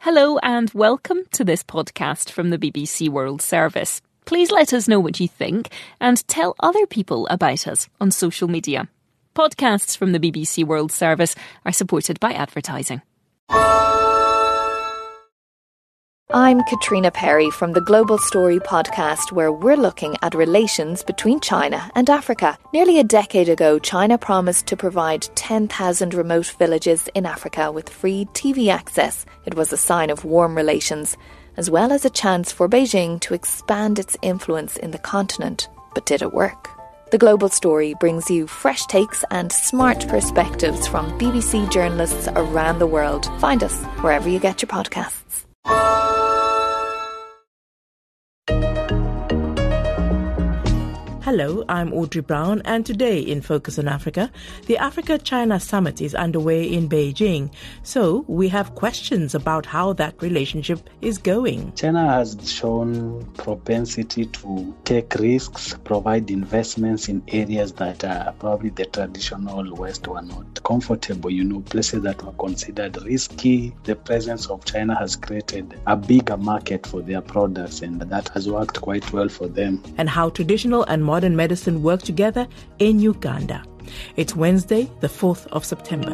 Hello and welcome to this podcast from the BBC World Service. Please let us know what you think and tell other people about us on social media. Podcasts from the BBC World Service are supported by advertising. I'm Katrina Perry from the Global Story podcast, where we're looking at relations between China and Africa. Nearly a decade ago, China promised to provide 10,000 remote villages in Africa with free TV access. It was a sign of warm relations, as well as a chance for Beijing to expand its influence in the continent. But did it work? The Global Story brings you fresh takes and smart perspectives from BBC journalists around the world. Find us wherever you get your podcasts. Hello, I'm Audrey Brown, and today in Focus on Africa, the Africa-China Summit is underway in Beijing. So we have questions about how that relationship is going. China has shown propensity to take risks, provide investments in areas that probably the traditional West were not comfortable, places that were considered risky. The presence of China has created a bigger market for their products, and that has worked quite well for them. And how traditional and modern medicine work together in Uganda. It's Wednesday, the 4th of September.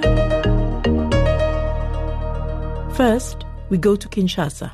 First, we go to Kinshasa.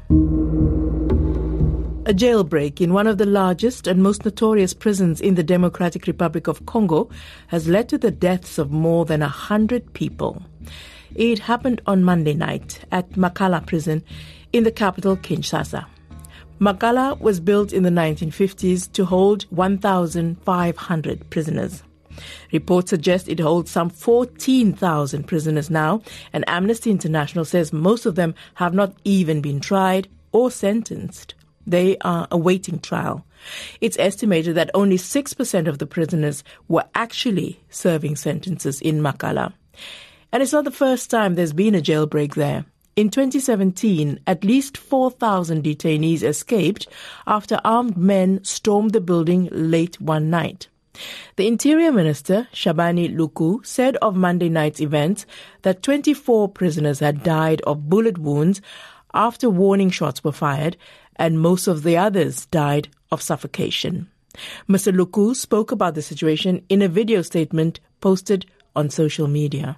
A jailbreak in one of the largest and most notorious prisons in the Democratic Republic of Congo has led to the deaths of more than 100 people. It happened on Monday night at Makala prison in the capital, Kinshasa. Makala was built in the 1950s to hold 1,500 prisoners. Reports suggest it holds some 14,000 prisoners now, and Amnesty International says most of them have not even been tried or sentenced. They are awaiting trial. It's estimated that only 6% of the prisoners were actually serving sentences in Makala. And it's not the first time there's been a jailbreak there. In 2017, at least 4,000 detainees escaped after armed men stormed the building late one night. The Interior Minister, Shabani Luku, said of Monday night's events that 24 prisoners had died of bullet wounds after warning shots were fired, and most of the others died of suffocation. Mr. Luku spoke about the situation in a video statement posted on social media.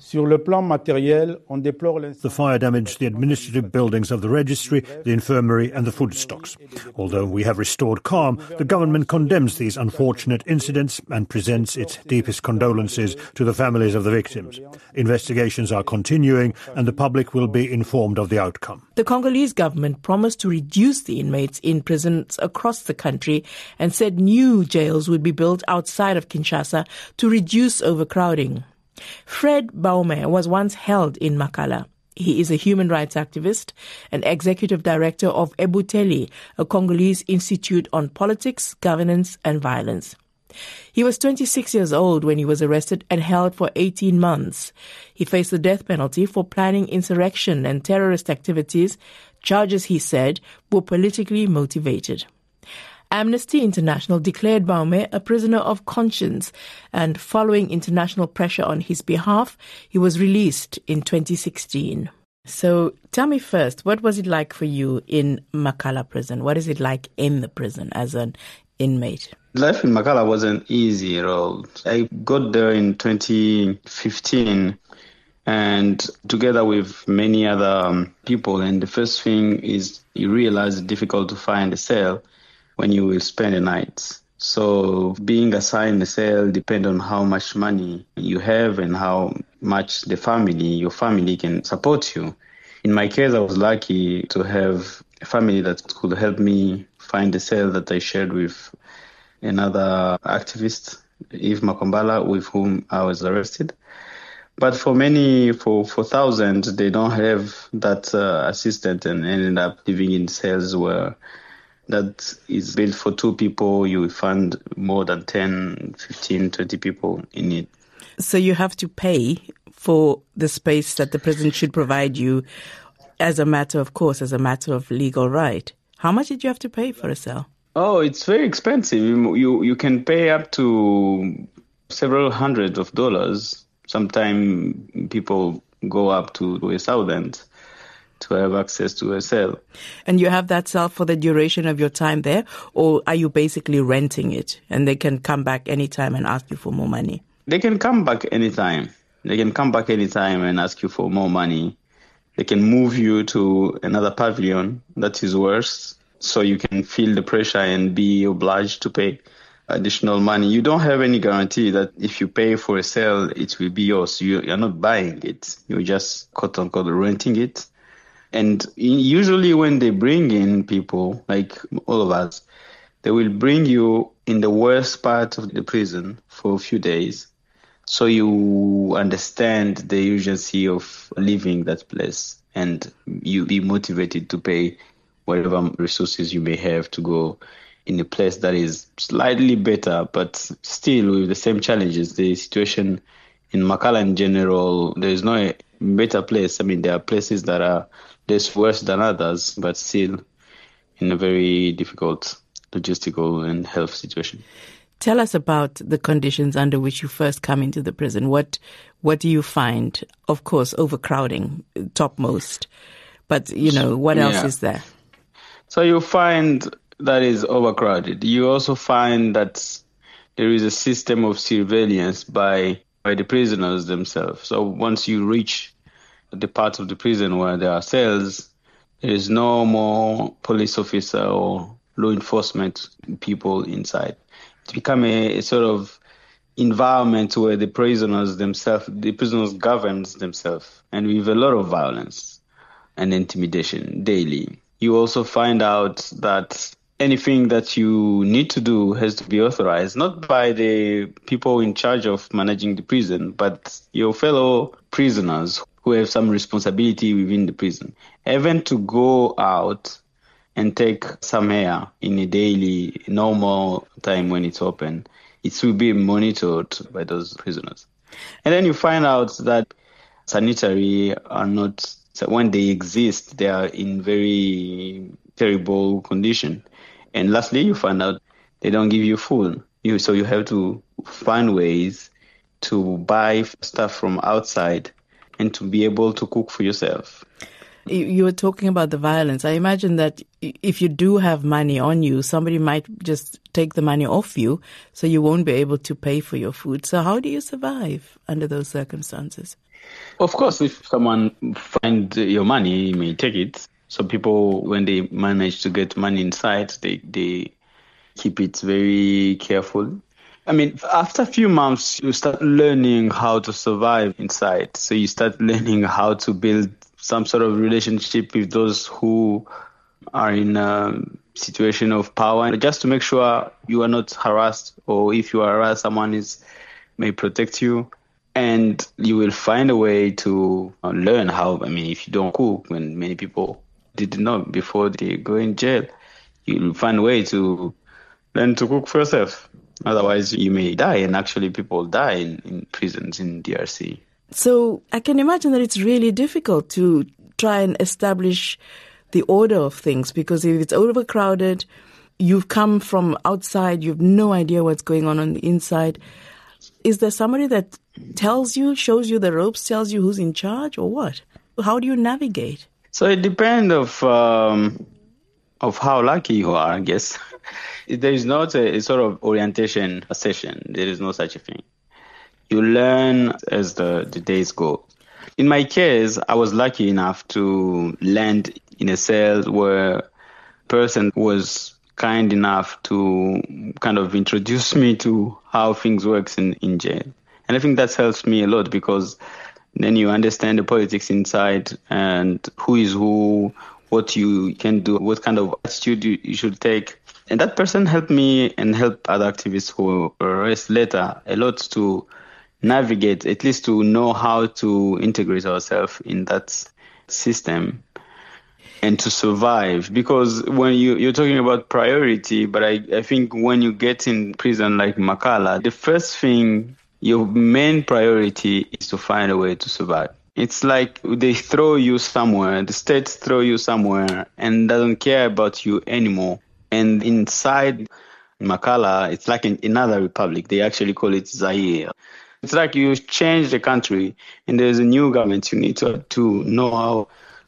The fire damaged the administrative buildings of the registry, the infirmary and the food stocks. Although we have restored calm, the government condemns these unfortunate incidents and presents its deepest condolences to the families of the victims. Investigations are continuing and the public will be informed of the outcome. The Congolese government promised to reduce the inmates in prisons across the country and said new jails would be built outside of Kinshasa to reduce overcrowding. Fred Baume was once held in Makala. He is a human rights activist and executive director of Ebuteli, a Congolese institute on politics, governance and violence. He was 26 years old when he was arrested and held for 18 months. He faced the death penalty for planning insurrection and terrorist activities, charges he said were politically motivated. Amnesty International declared Baume a prisoner of conscience, and following international pressure on his behalf, he was released in 2016. So tell me first, what was it like for you in Makala prison? What is it like in the prison as an inmate? Life in Makala wasn't easy at all. I got there in 2015 and together with many other people, and the first thing is you realize it's difficult to find a cell when you will spend a night. So being assigned a cell depends on how much money you have and how much your family can support you. In my case, I was lucky to have a family that could help me find a cell that I shared with another activist, Yves Makombala, with whom I was arrested. But for thousands, they don't have that assistant and ended up living in cells where that is built for two people. You will find more than 10, 15, 20 people in it. So you have to pay for the space that the prison should provide you as a matter of legal right. How much did you have to pay for a cell? Oh, it's very expensive. You can pay up to several hundreds of dollars. Sometimes people go up to $1,000. to have access to a cell. And you have that cell for the duration of your time there, or are you basically renting it and they can come back anytime and ask you for more money? They can come back anytime. They can come back anytime and ask you for more money. They can move you to another pavilion that is worse, so you can feel the pressure and be obliged to pay additional money. You don't have any guarantee that if you pay for a cell, it will be yours. You're not buying it. You're just, quote unquote, renting it. And usually when they bring in people, like all of us, they will bring you in the worst part of the prison for a few days, so you understand the urgency of leaving that place and you be motivated to pay whatever resources you may have to go in a place that is slightly better, but still with the same challenges. The situation in Makala in general, there is no better place. I mean, there are places that are less worse than others, but still in a very difficult logistical and health situation. Tell us about the conditions under which you first come into the prison. What do you find? Of course, overcrowding, topmost. But, what else is there? So you find that is overcrowded. You also find that there is a system of surveillance by the prisoners themselves. So once you reach the part of the prison where there are cells, there is no more police officer or law enforcement people inside. It's become a sort of environment where the prisoners govern themselves, and with a lot of violence and intimidation daily. You also find out that anything that you need to do has to be authorized, not by the people in charge of managing the prison, but your fellow prisoners who have some responsibility within the prison. Even to go out and take some air in a daily, normal time when it's open, it will be monitored by those prisoners. And then you find out that sanitary are not, when they exist, they are in very terrible condition. And lastly, you find out they don't give you food. So you have to find ways to buy stuff from outside and to be able to cook for yourself. You were talking about the violence. I imagine that if you do have money on you, somebody might just take the money off you, so you won't be able to pay for your food. So how do you survive under those circumstances? Of course, if someone finds your money, he may take it. So people, when they manage to get money inside, they keep it very careful. I mean, after a few months, you start learning how to survive inside. So you start learning how to build some sort of relationship with those who are in a situation of power, just to make sure you are not harassed, or if you are harassed, someone may protect you. And you will find a way to learn how, if you don't cook, when many people did not before they go in jail, you'll find a way to learn to cook for yourself. Otherwise, you may die, and actually people die in prisons in DRC. So I can imagine that it's really difficult to try and establish the order of things, because if it's overcrowded, you've come from outside, you have no idea what's going on the inside. Is there somebody that tells you, shows you the ropes, tells you who's in charge, or what? How do you navigate? So it depends of how lucky you are, I guess. There is not a sort of orientation session. There is no such a thing. You learn as the days go. In my case, I was lucky enough to land in a cell where a person was kind enough to kind of introduce me to how things work in jail. And I think that helps me a lot, because then you understand the politics inside and who is who, what you can do, what kind of attitude you should take. And that person helped me and helped other activists who arrested later a lot to navigate, at least to know how to integrate ourselves in that system and to survive. Because when you're talking about priority, but I think when you get in prison like Makala, the first thing, your main priority is to find a way to survive. It's like they throw you somewhere, the state throw you somewhere and doesn't care about you anymore. And inside Makala, it's like in another republic. They actually call it Zaire. It's like you change the country and there's a new government. You need to know how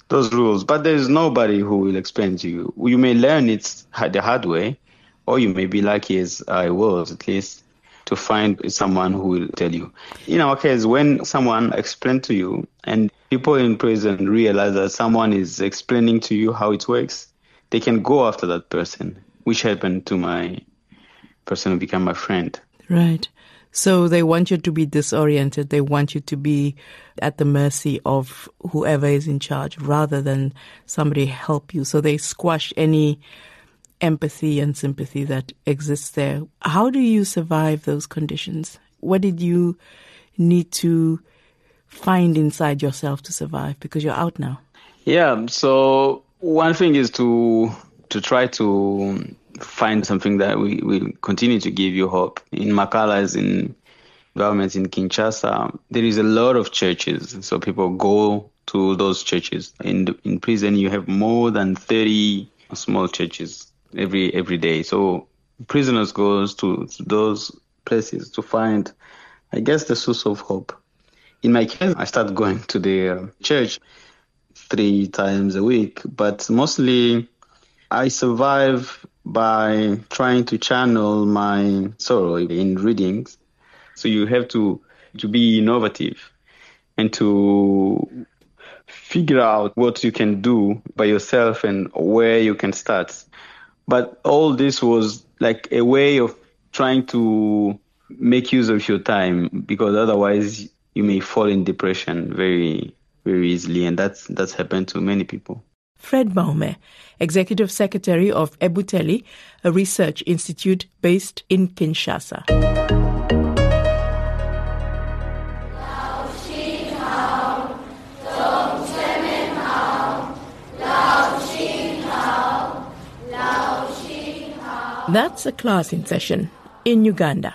those rules. But there's nobody who will explain to you. You may learn it the hard way, or you may be lucky, as I was at least, to find someone who will tell you. In our case, when someone explains to you and people in prison realize that someone is explaining to you how it works, they can go after that person, which happened to my person who became my friend. Right. So they want you to be disoriented. They want you to be at the mercy of whoever is in charge rather than somebody help you. So they squash any empathy and sympathy that exists there. How do you survive those conditions? What did you need to find inside yourself to survive? Because you're out now. Yeah, so one thing is to try to find something that will continue to give you hope. In Makala, as in governments in Kinshasa, there is a lot of churches. So people go to those churches. In prison, you have more than 30 small churches every day. So prisoners goes to those places to find, I guess, the source of hope. In my case, I started going to the church 3 times a week, but mostly I survive by trying to channel my sorrow in readings. So you have to be innovative and to figure out what you can do by yourself and where you can start. But all this was like a way of trying to make use of your time, because otherwise you may fall in depression very, very easily. And that's happened to many people. Fred Baume, Executive Secretary of Ebuteli, a research institute based in Kinshasa. That's a class in session in Uganda.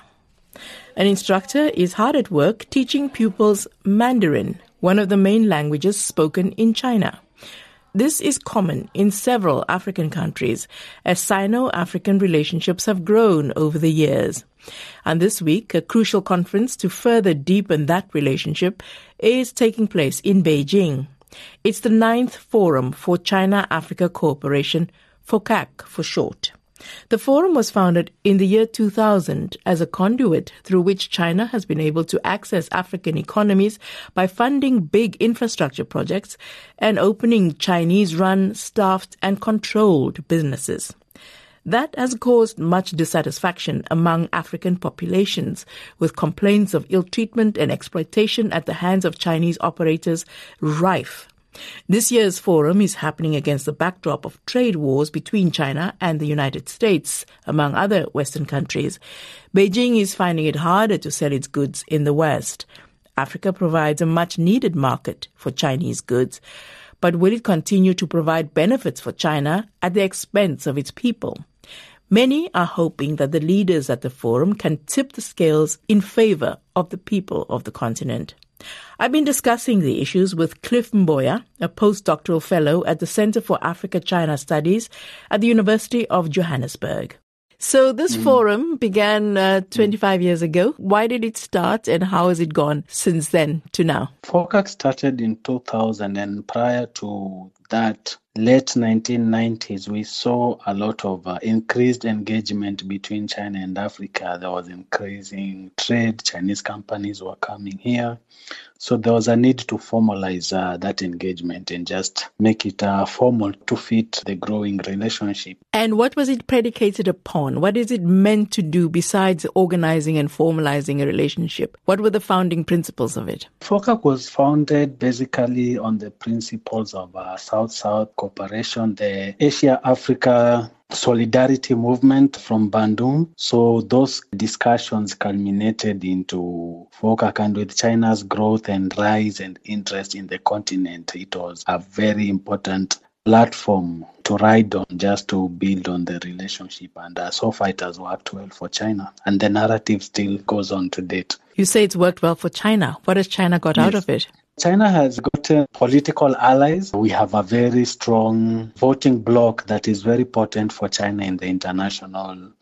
An instructor is hard at work teaching pupils Mandarin, one of the main languages spoken in China. This is common in several African countries, as Sino-African relationships have grown over the years. And this week, a crucial conference to further deepen that relationship is taking place in Beijing. It's the 9th Forum for China-Africa Cooperation, FOCAC for short. The forum was founded in the year 2000 as a conduit through which China has been able to access African economies by funding big infrastructure projects and opening Chinese-run, staffed and controlled businesses. That has caused much dissatisfaction among African populations, with complaints of ill treatment and exploitation at the hands of Chinese operators rife. This year's forum is happening against the backdrop of trade wars between China and the United States, among other Western countries. Beijing is finding it harder to sell its goods in the West. Africa provides a much-needed market for Chinese goods, but will it continue to provide benefits for China at the expense of its people? Many are hoping that the leaders at the forum can tip the scales in favor of the people of the continent. I've been discussing the issues with Cliff Mboya, a postdoctoral fellow at the Center for Africa-China Studies at the University of Johannesburg. So this forum began 25 years ago. Why did it start and how has it gone since then to now? FOCAC started in 2000, and prior to that, late 1990s, we saw a lot of increased engagement between China and Africa. There was increasing trade. Chinese companies were coming here. So there was a need to formalize that engagement and just make it formal to fit the growing relationship. And what was it predicated upon? What is it meant to do besides organizing and formalizing a relationship? What were the founding principles of it? FOCAC was founded basically on the principles of South-South cooperation, the Asia-Africa Solidarity Movement from Bandung. So those discussions culminated into FOCAC, and with China's growth and rise and interest in the continent, it was a very important platform to ride on, just to build on the relationship. And so far it has worked well for China, and the narrative still goes on to date. You say it's worked well for China. What has China got out of it? China has got political allies. We have a very strong voting bloc that is very potent for China in the international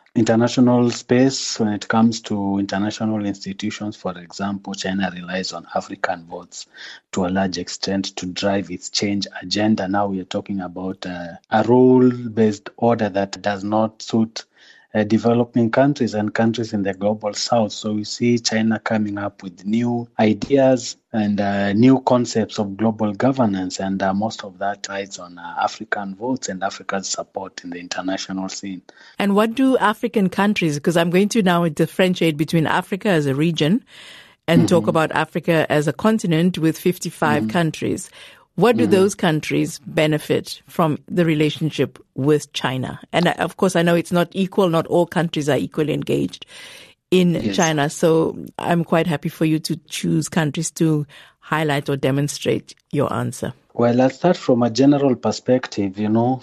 international space, when it comes to international institutions, for example, China relies on African votes to a large extent to drive its change agenda. Now we are talking about a rule-based order that does not suit developing countries and countries in the global south. So we see China coming up with new ideas and new concepts of global governance, and most of that rides on African votes and Africa's support in the international scene. And what do African countries, because I'm going to now differentiate between Africa as a region and talk about Africa as a continent with 55 countries. What do those countries benefit from the relationship with China? And of course, I know it's not equal. Not all countries are equally engaged in China. So I'm quite happy for you to choose countries to highlight or demonstrate your answer. Well, I'll start from a general perspective,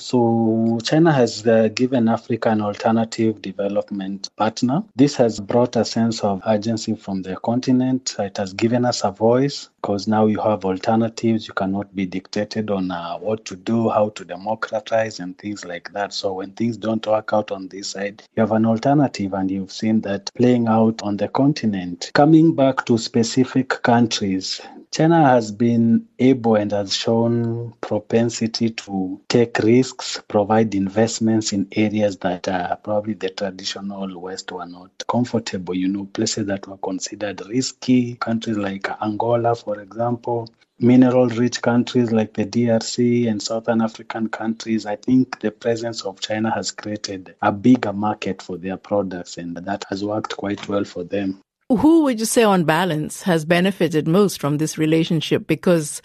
So China has given Africa an alternative development partner. This has brought a sense of urgency from the continent. It has given us a voice because now you have alternatives. You cannot be dictated on what to do, how to democratize and things like that. So when things don't work out on this side, you have an alternative, and you've seen that playing out on the continent. Coming back to specific countries, China has been able and has shown propensity to take risks, provide investments in areas that probably the traditional West were not comfortable, places that were considered risky, countries like Angola, for example, mineral-rich countries like the DRC and Southern African countries. I think the presence of China has created a bigger market for their products, and that has worked quite well for them. Who would you say on balance has benefited most from this relationship? Because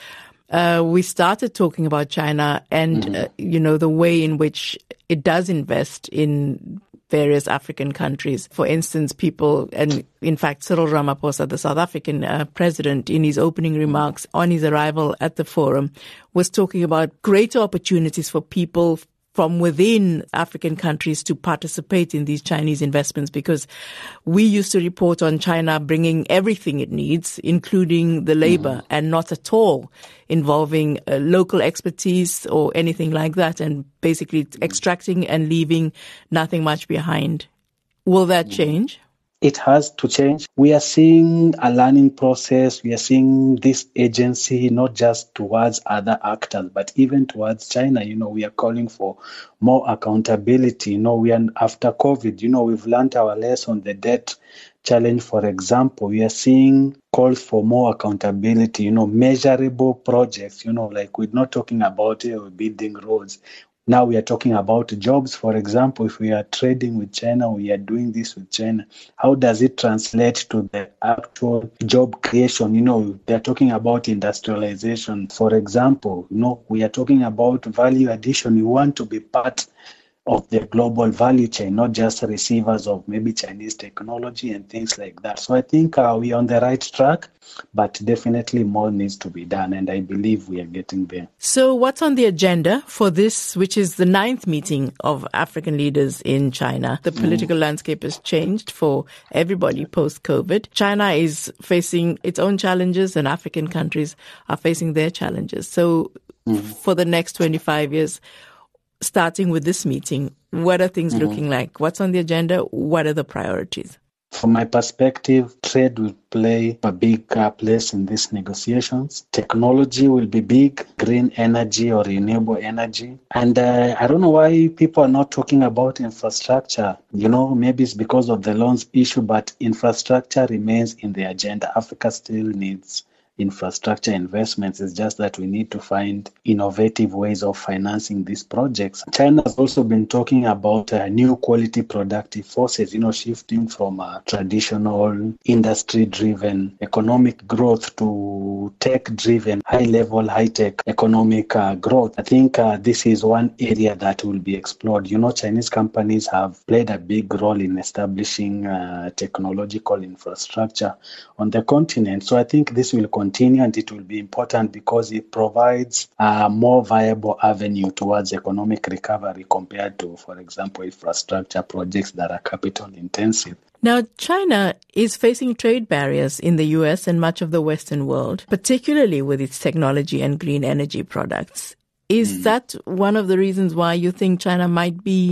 we started talking about China and, the way in which it does invest in various African countries. For instance, people, and in fact, Cyril Ramaphosa, the South African president, in his opening remarks on his arrival at the forum, was talking about greater opportunities for people from within African countries to participate in these Chinese investments, because we used to report on China bringing everything it needs, including the labor, and not at all involving local expertise or anything like that, and basically extracting and leaving nothing much behind. Will that change? It has to change. We are seeing a learning process. We are seeing this agency not just towards other actors, but even towards China. We are calling for more accountability. We are after COVID. We've learned our lesson, the debt challenge, for example. We are seeing calls for more accountability, measurable projects, like we're not talking about building roads. Now we are talking about jobs, for example. If we are trading with China, we are doing this with China. How does it translate to the actual job creation? They are talking about industrialization, for example. We are talking about value addition. We want to be part of the global value chain, not just receivers of maybe Chinese technology and things like that. So I think we're on the right track, but definitely more needs to be done, and I believe we are getting there. So what's on the agenda for this, which is the 9th meeting of African leaders in China? The political landscape has changed for everybody post-COVID. China is facing its own challenges, and African countries are facing their challenges. So for the next 25 years, starting with this meeting, what are things looking like? What's on the agenda? What are the priorities? From my perspective, trade will play a big place in these negotiations. Technology will be big, green energy or renewable energy. And I don't know why people are not talking about infrastructure. Maybe it's because of the loans issue, but infrastructure remains in the agenda. Africa still needs infrastructure investments. It's just that we need to find innovative ways of financing these projects. China has also been talking about new quality productive forces, shifting from traditional industry-driven economic growth to tech-driven, high-level, high-tech economic growth. I think this is one area that will be explored. Chinese companies have played a big role in establishing technological infrastructure on the continent. So I think this will continue, and it will be important because it provides a more viable avenue towards economic recovery compared to, for example, infrastructure projects that are capital intensive. Now, China is facing trade barriers in the US and much of the Western world, particularly with its technology and green energy products. Is that one of the reasons why you think China might be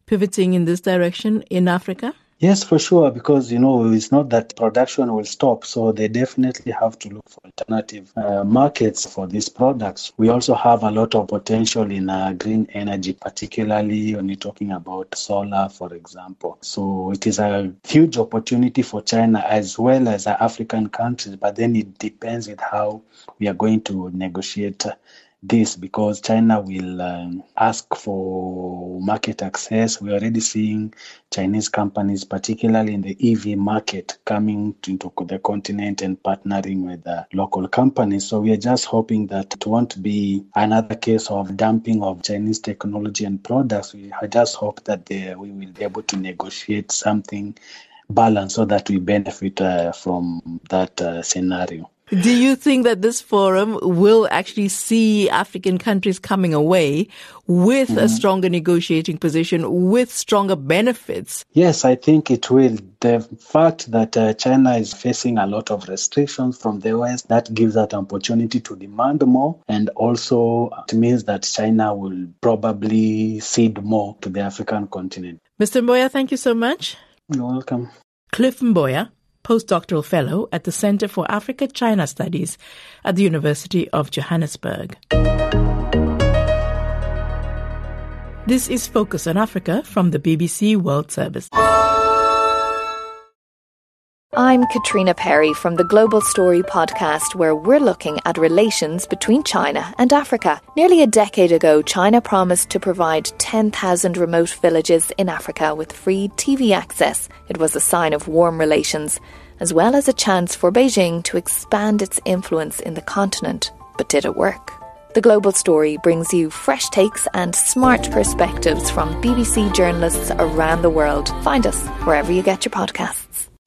pivoting in this direction in Africa? Yes, for sure, because, it's not that production will stop. So they definitely have to look for alternative markets for these products. We also have a lot of potential in green energy, particularly when you're talking about solar, for example. So it is a huge opportunity for China as well as African countries, but then it depends with how we are going to negotiate this, because China will ask for market access. We're already seeing Chinese companies, particularly in the EV market, coming into the continent and partnering with local companies. So we are just hoping that it won't be another case of dumping of Chinese technology and products. I just hope that we will be able to negotiate something balanced so that we benefit from that scenario. Do you think that this forum will actually see African countries coming away with a stronger negotiating position, with stronger benefits? Yes, I think it will. The fact that China is facing a lot of restrictions from the West, that gives that opportunity to demand more. And also it means that China will probably cede more to the African continent. Mr. Mboya, thank you so much. You're welcome. Cliff Mboya, postdoctoral fellow at the Center for Africa-China Studies at the University of Johannesburg. This is Focus on Africa from the BBC World Service. I'm Katrina Perry from the Global Story podcast, where we're looking at relations between China and Africa. Nearly a decade ago, China promised to provide 10,000 remote villages in Africa with free TV access. It was a sign of warm relations, as well as a chance for Beijing to expand its influence in the continent. But did it work? The Global Story brings you fresh takes and smart perspectives from BBC journalists around the world. Find us wherever you get your podcasts.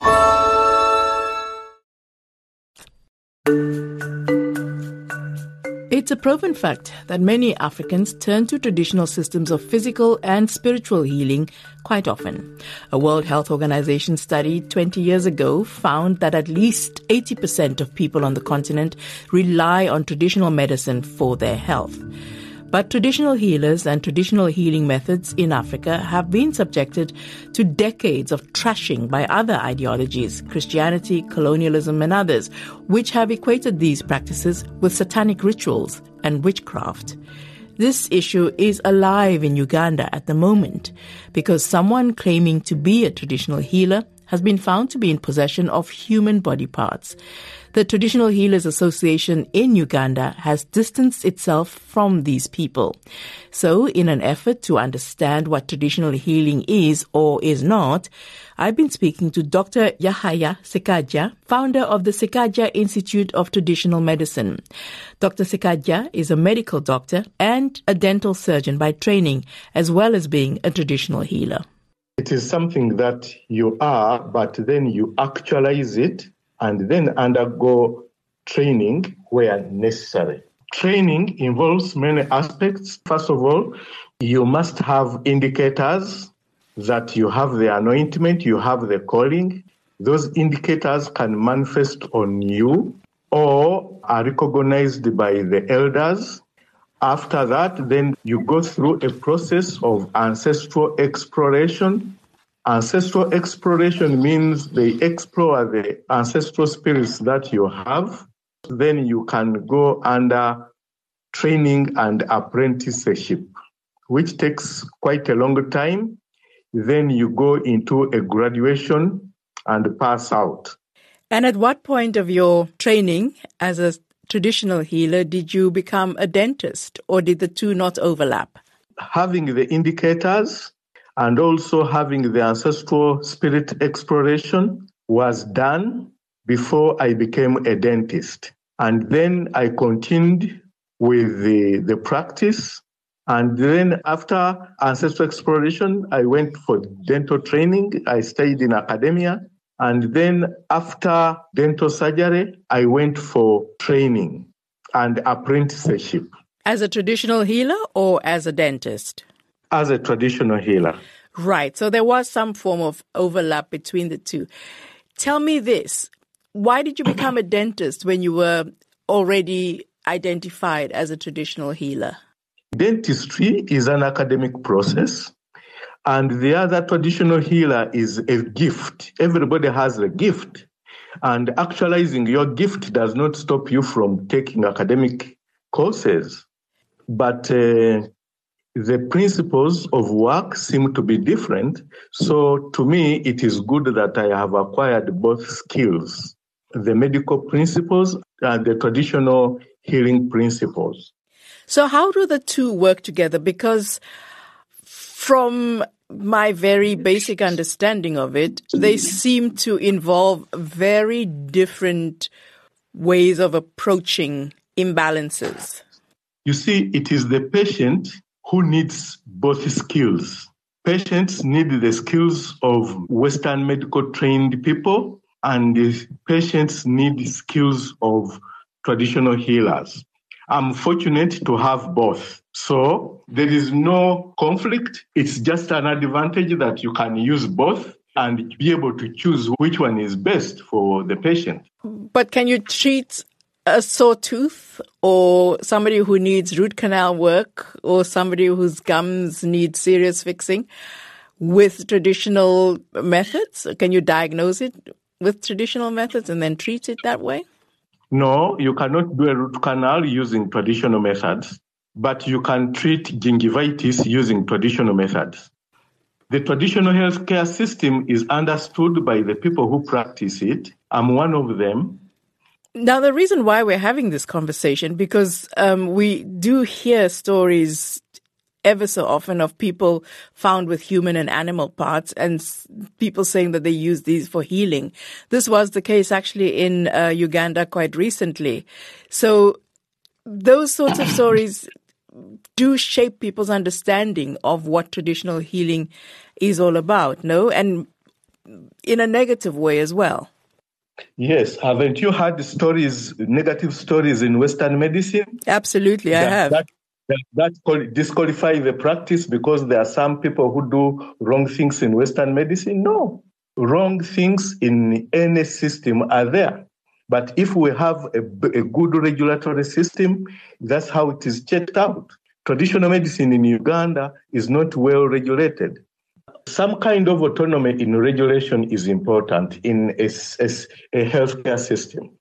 It's a proven fact that many Africans turn to traditional systems of physical and spiritual healing quite often. A World Health Organization study 20 years ago found that at least 80% of people on the continent rely on traditional medicine for their health. But traditional healers and traditional healing methods in Africa have been subjected to decades of trashing by other ideologies, Christianity, colonialism, and others, which have equated these practices with satanic rituals and witchcraft. This issue is alive in Uganda at the moment because someone claiming to be a traditional healer has been found to be in possession of human body parts. The Traditional Healers Association in Uganda has distanced itself from these people. So, in an effort to understand what traditional healing is or is not, I've been speaking to Dr. Yahaya Sekaja, founder of the Sekaja Institute of Traditional Medicine. Dr. Sekaja is a medical doctor and a dental surgeon by training, as well as being a traditional healer. It is something that you are, but then you actualize it and then undergo training where necessary. Training involves many aspects. First of all, you must have indicators that you have the anointment, you have the calling. Those indicators can manifest on you or are recognized by the elders. After that, then you go through a process of ancestral exploration. Ancestral exploration means they explore the ancestral spirits that you have. Then you can go under training and apprenticeship, which takes quite a long time. Then you go into a graduation and pass out. And at what point of your training as a traditional healer did you become a dentist, or did the two not overlap? Having the indicators and also having the ancestral spirit exploration was done before I became a dentist. And then I continued with the practice. And then after ancestral exploration, I went for dental training. I stayed in academia. And then after dental surgery, I went for training and apprenticeship. As a traditional healer or as a dentist? As a traditional healer. Right. So there was some form of overlap between the two. Tell me this. Why did you become a dentist when you were already identified as a traditional healer? Dentistry is an academic process. And the other traditional healer is a gift. Everybody has a gift. And actualizing your gift does not stop you from taking academic courses. But the principles of work seem to be different. So to me, it is good that I have acquired both skills, the medical principles and the traditional healing principles. So how do the two work together? Because from my very basic understanding of it, they seem to involve very different ways of approaching imbalances. You see, it is the patient who needs both skills. Patients need the skills of Western medical trained people, and the patients need skills of traditional healers. I'm fortunate to have both. So there is no conflict. It's just an advantage that you can use both and be able to choose which one is best for the patient. But can you treat a sore tooth or somebody who needs root canal work or somebody whose gums need serious fixing with traditional methods? Can you diagnose it with traditional methods and then treat it that way? No, you cannot do a root canal using traditional methods, but you can treat gingivitis using traditional methods. The traditional healthcare system is understood by the people who practice it. I'm one of them. Now, the reason why we're having this conversation, because we do hear stories ever so often of people found with human and animal parts and people saying that they use these for healing. This was the case actually in Uganda quite recently. So those sorts of stories do shape people's understanding of what traditional healing is all about, no? And in a negative way as well. Yes. Haven't you heard stories, negative stories in Western medicine? Absolutely, I have. That disqualify the practice because there are some people who do wrong things in Western medicine? No. Wrong things in any system are there. But if we have a good regulatory system, that's how it is checked out. Traditional medicine in Uganda is not well regulated. Some kind of autonomy in regulation is important in a healthcare system,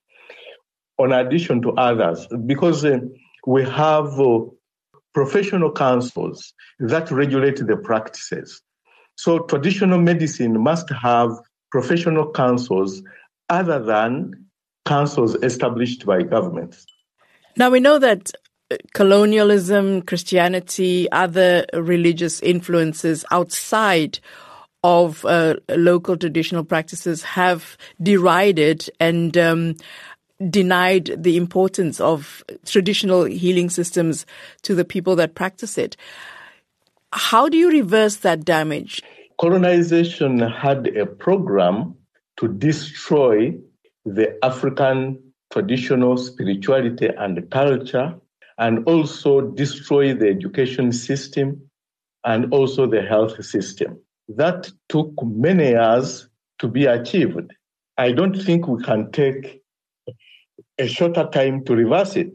in addition to others, because we have professional councils that regulate the practices. So traditional medicine must have professional councils other than councils established by governments. Now, we know that colonialism, Christianity, other religious influences outside of local traditional practices have derided and denied the importance of traditional healing systems to the people that practice it. How do you reverse that damage? Colonization had a program to destroy the African traditional spirituality and culture, and also destroy the education system and also the health system. That took many years to be achieved. I don't think we can take a shorter time to reverse it.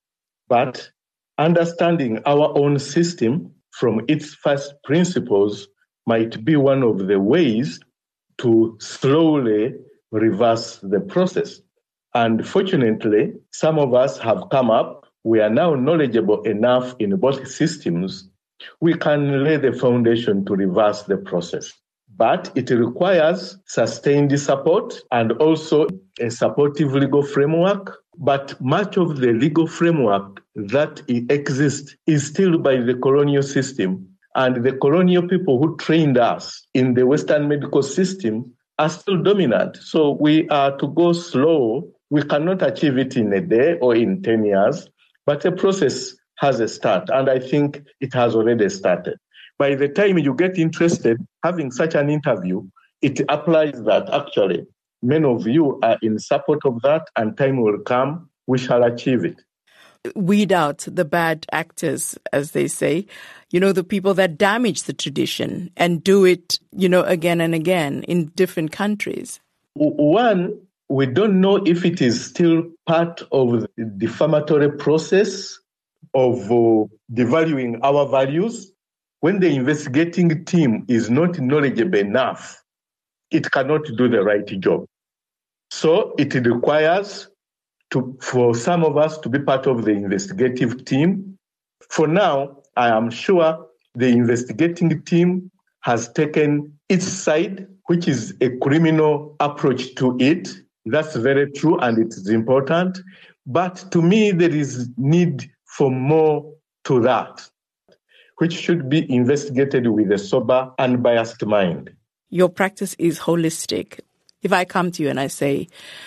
But understanding our own system from its first principles might be one of the ways to slowly reverse the process. And fortunately, some of us have come up. We are now knowledgeable enough in both systems. We can lay the foundation to reverse the process. But it requires sustained support and also a supportive legal framework. But much of the legal framework that exists is still by the colonial system. And the colonial people who trained us in the Western medical system are still dominant. So we are to go slow. We cannot achieve it in a day or in 10 years, but the process has a start. And I think it has already started. By the time you get interested, having such an interview, it applies that actually many of you are in support of that, and time will come, we shall achieve it. Weed out the bad actors, as they say, the people that damage the tradition and do it, again and again in different countries. One, we don't know if it is still part of the defamatory process of devaluing our values. when the investigating team is not knowledgeable enough, it cannot do the right job. So it requires for some of us to be part of the investigative team. For now, I am sure the investigating team has taken its side, which is a criminal approach to it. That's very true, and it is important. But to me, there is need for more to that, which should be investigated with a sober, unbiased mind. Your practice is holistic. If I come to you and I say,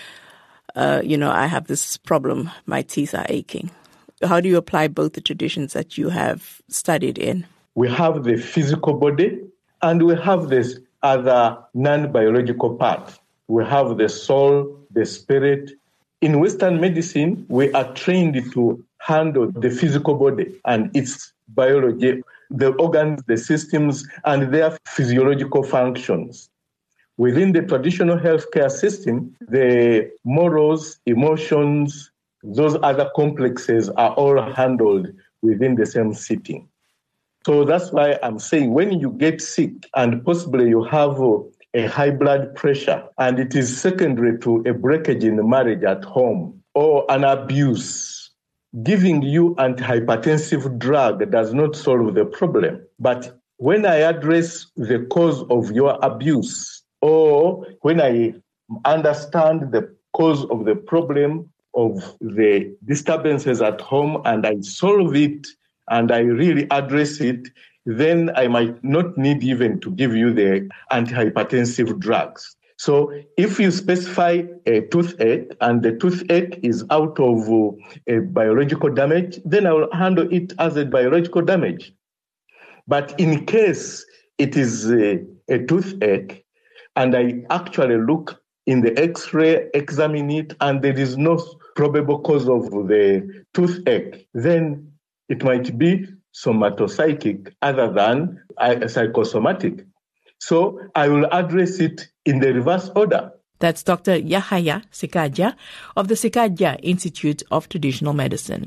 I have this problem, my teeth are aching, how do you apply both the traditions that you have studied in? We have the physical body and we have this other non-biological part. We have the soul, the spirit. In Western medicine, we are trained to handle the physical body and its biology, the organs, the systems, and their physiological functions. Within the traditional healthcare system, the morals, emotions, those other complexes are all handled within the same sitting. So that's why I'm saying when you get sick and possibly you have a high blood pressure and it is secondary to a breakage in the marriage at home or an abuse, giving you antihypertensive drug does not solve the problem. But when I address the cause of your abuse, or when I understand the cause of the problem of the disturbances at home and I solve it and I really address it, then I might not need even to give you the antihypertensive drugs. So if you specify a toothache and the toothache is out of a biological damage, then I will handle it as a biological damage. But in case it is a toothache, and I actually look in the X-ray, examine it, and there is no probable cause of the toothache, then it might be somatopsychic other than psychosomatic. So I will address it in the reverse order. That's Dr. Yahaya Sikaja of the Sikaja Institute of Traditional Medicine.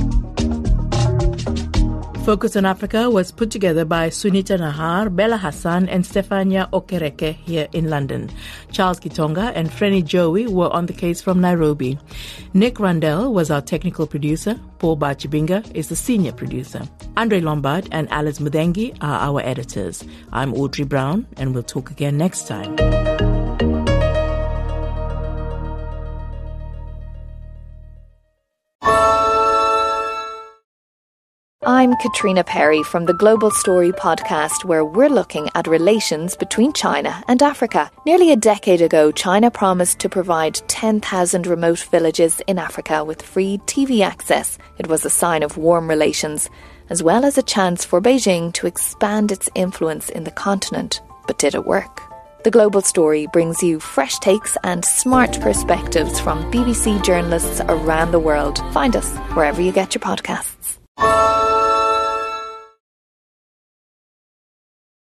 Focus on Africa was put together by Sunita Nahar, Bella Hassan and Stefania Okereke here in London. Charles Kitonga and Frenny Joey were on the case from Nairobi. Nick Randell was our technical producer. Paul Bachibinga is the senior producer. Andre Lombard and Alice Mudengi are our editors. I'm Audrey Brown, and we'll talk again next time. I'm Katrina Perry from the Global Story podcast, where we're looking at relations between China and Africa. Nearly a decade ago, China promised to provide 10,000 remote villages in Africa with free TV access. It was a sign of warm relations, as well as a chance for Beijing to expand its influence in the continent. But did it work? The Global Story brings you fresh takes and smart perspectives from BBC journalists around the world. Find us wherever you get your podcasts.